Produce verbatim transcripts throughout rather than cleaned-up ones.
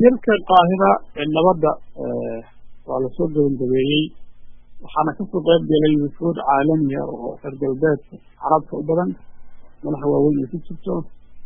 shirka qaahira ee nabadda waa la soo gabagabeeyey waxaana ka soo qayb galay wufuud caalami ah oo reer galbeedka carabta u badan madax waaweyn ay ku jirto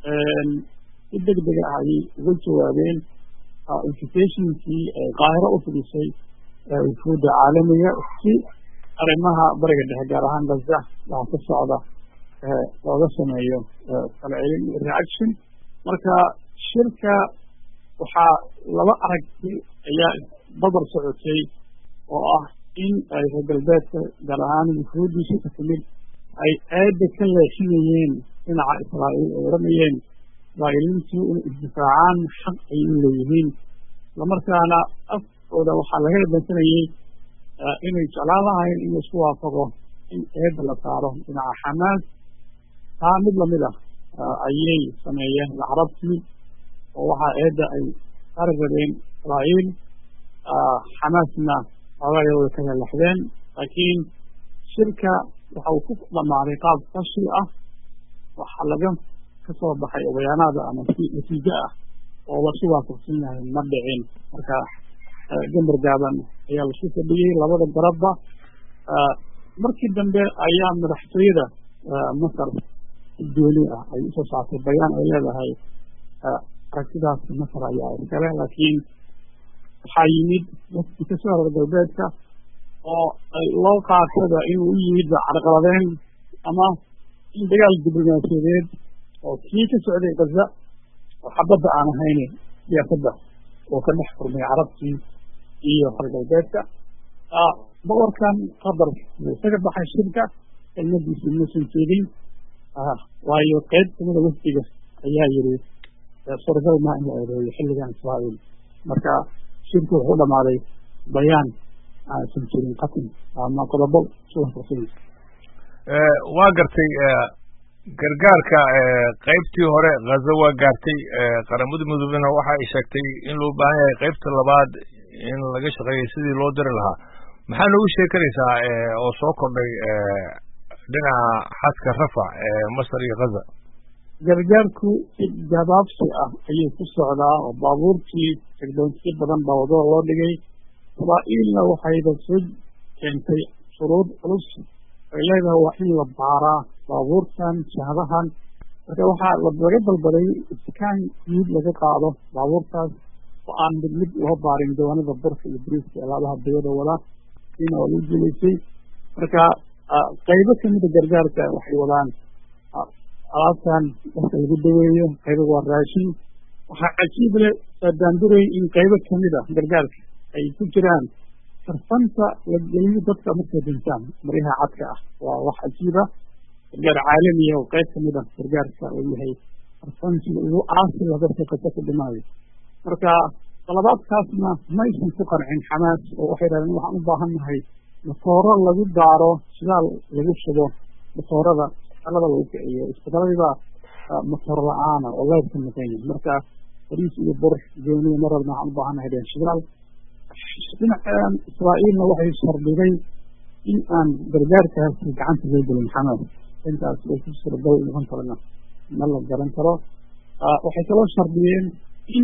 si degdeg ah ayay uga jawaabeen invitationkii qaahiro u fidisay wufuudda caalamiga si arrimaha bariga dhexe gaar ahaan gaza waxa ka socda looga sameeyo falcelin iyo reaction marka shirka waxaa laba aragti ayaa badar socotay oo ah in ay reer galbeedka gaar ahaan wufuuddiisa ka timid ay aada ka leexinayeen dhinaca israa'iil ay odhanayeen israa'iiliintu inay isdifaacaan xaq ay u leeyihiin islamarkaana afkooda waxaa laga eedansanayey inay jeclaan lahayn in laisku waafaqo in eedda la saaro dhinaca xamaas taa mid lamid ah ayay sameeyeen carabtii oo waxaa eedda ay saari rabeen israa'iil xamaasna xoogaaya way ka lelaxdeen laakiin shirka waxa uu ku dhamaaday qaab fashil ah waxaa laga kasoo baxay bayaanaada ama si natiijo ah oo lasu waafaqsan yahay ma dhicin marka gambar gaaban ayaa lasu fadhiyey labada garabba markii dambe ayaa madaxtooyada masar dooni ah ay usoo saartay bayaan ay leedahay aragtidaas masar ayaa iskale laakiin waxaa yimid dadkii kasoo reer galbeedka oo loo qaataba inuu u yimid carqaladeen ama in dagaal diblomaasiyadeed oo kii ka socday gaza oo xabadda aan ahayn siyaasadda oo ka dhex furmay carabtii iyo reer galbeedka boqorkan qatar isaga baxay shirka kelmadiisi muusan jeedin waayo qeyb kamida wafdiga ayaa yiri suuragal maa in la eedeeyo xilligan israa'iil marka shirku wuxuu dhamaaday bayaan aysan jirin qatin ama qodobo suwaafaqsan waa gartay gargaarka qaybtii hore gaza waa gaartay qaramada midoobena waxa ay sheegtay in loo baahan yahay qaybta labaad in laga shaqeeyo sidii loo diri lahaa maxaa noogu sheegi karaysaa oo soo kordhay dhinaca xadka rafac ee masar iyo gaza gargaarku si gabaabsi ah ayuu ku socdaa oo baabuurtii tegdoonsiyo badan baa wadada loo dhigay israa'iilna waxayba soo keentay shuruud culus ay leedahay waa in la baaraa baabuurtan jahadahan marka waxaa laga dalbaday iskaan guud laga qaado baabuurtaas oo aan mid mid loo baarin doonada burka iyo bariiska alaabaha dawada wada in oo lagu guulaystay marka qaybo kamida gargaarka waxay wadaan alaabtan dadka lagu daweeyo qaybo waa raashin waxaa cajiib leh saadaanduray in qaybo kamid a gargaarka ay ku jiraan sarfanta la geliyo dadka markay dhintaan maryaha cadka ah waa wax cajiiba gargaar caalamiya oo qayb kamid a gargaarka uu yahay sarfantiga ugu aasi la dadka qasa ku dhimaayo marka talabaadkaasna maysan ku qancin xamaas oo waxay dhahdeen waxaan u baahan nahay matooro lagu daaro shidaal lagu shubo matoorada alada lagu kiciyo isbitaaladiiba matoor la-aana oo leyrka maqan yahay marka bariis iyo bur gooniya mar walba waxaan u baahan nahay dheen shidaal dhinacan israa'iilna waxay shardiday in aan gargaarkaasi gacanta loo gelin xamaas intaas way ku suuragal noqon karana ma la garan karo waxay kaloo shardiyeen in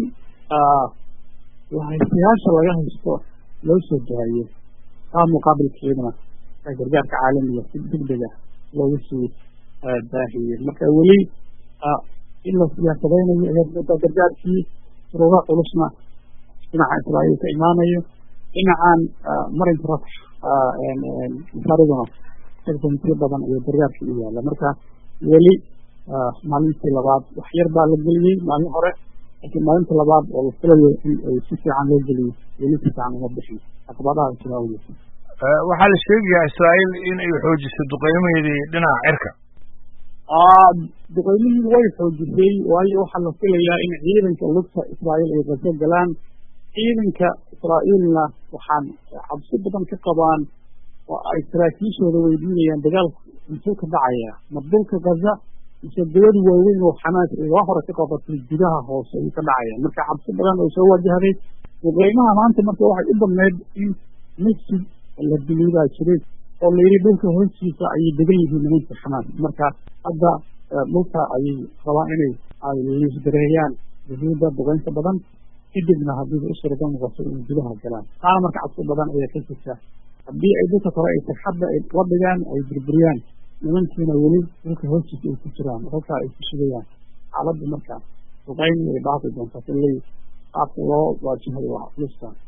lahaystayaasha laga haysto loo soo daayo taa muqaabilkeedana gargaarka caalamiga si degdega looga soo baahiye marka weli in la siyaasadeynayo eemuda gargaarkii suruuga culusna dhinaca israa'iil ka imaanayo dhinacan marinka rafx masaariduna segdantiyo badan iyo gargaarkii u yaala marka weli maalintii labaad wax yar baa la geliyey maalin hore laakiin maalinta labaad oo la filayo in ay si fiican loo geliyo weli si fiican uma bixin caqabadaha jira awgeed waxaa la sheegayaa israa'iil in ay xoojisay duqeymaheedii dhinaca cirka duqeymihii way xoojisay waayo waxaa la filayaa in ciidanka lugta israa'iil ay qaso galaan ciidanka israa'iilna waxaan cabsi badan ka qabaan oo ay saraakiishooda weydiinayaan dagaalku intuu ka dhacaya ma dhulka gaza mise dawada waaweyn oo xamaas ay waa hore ka qabatay gudaha hoose ayuu ka dhacaya marka cabsi badan oo soo wajahday duqeymaha maanta marka waxay u badneyd in masjid la biliibaa jiray oo la yidhi dhulka hoostiisa ayay degan yihiin nimanka xamaas marka hadda dhulka ayay rabaan inay ay liisgareeyaan yuhuudda duqeynta badan kadibna haddii u suuragal noqoto inay gudaha galaan taana marka cabsi badan ayaa ka jirta haddii ay dadka kore ay sagxadda ay la dhigaan ay burburiyaan nimankiina weli dhulka hoostiisa ay ku jiraan halkaa ay ku sugayaan xaaladda marka duqayn ay dhaafi doontaa ilay qaabka loo waajihayo waa culustaan